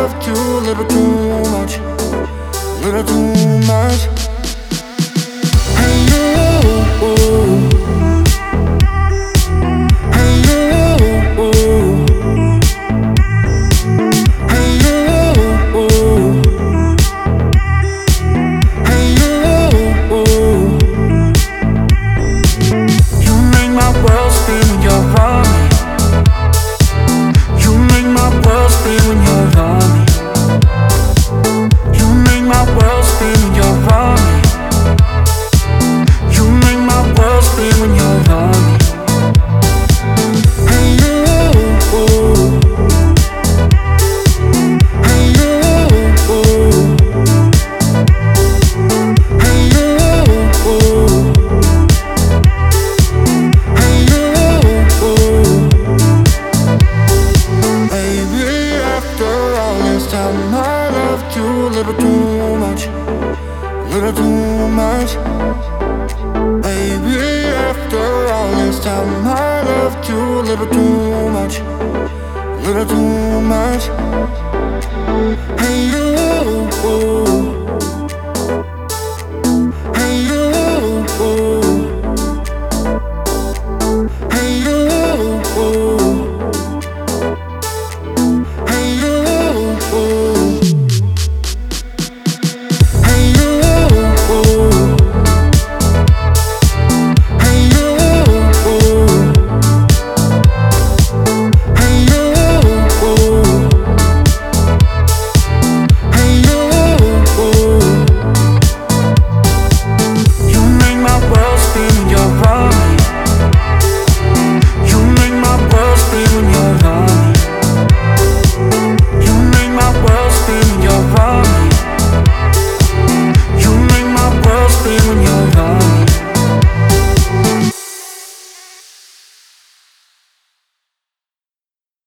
love too, a little too much, a little too much. Hey you, hey you, hey you, hey you. You make my world spin when you're on me. You make my world spin when you're on me. You make my world spin when you're on me. You make my world spin when you're on me. Hey you, hey you, hey you, hey you. Baby, after all this time, I loved you a little too much, a little too much. Baby, after all this time, I loved you a little too much, a little too much. Hey you.